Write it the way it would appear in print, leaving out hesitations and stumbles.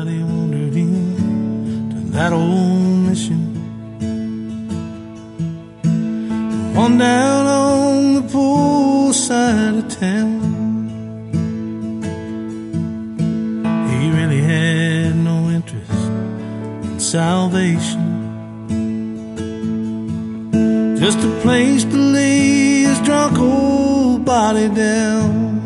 night he wandered in to that old mission, the one down on the poor side of town. He really had no interest in salvation, just a place to lay his drunk old body down.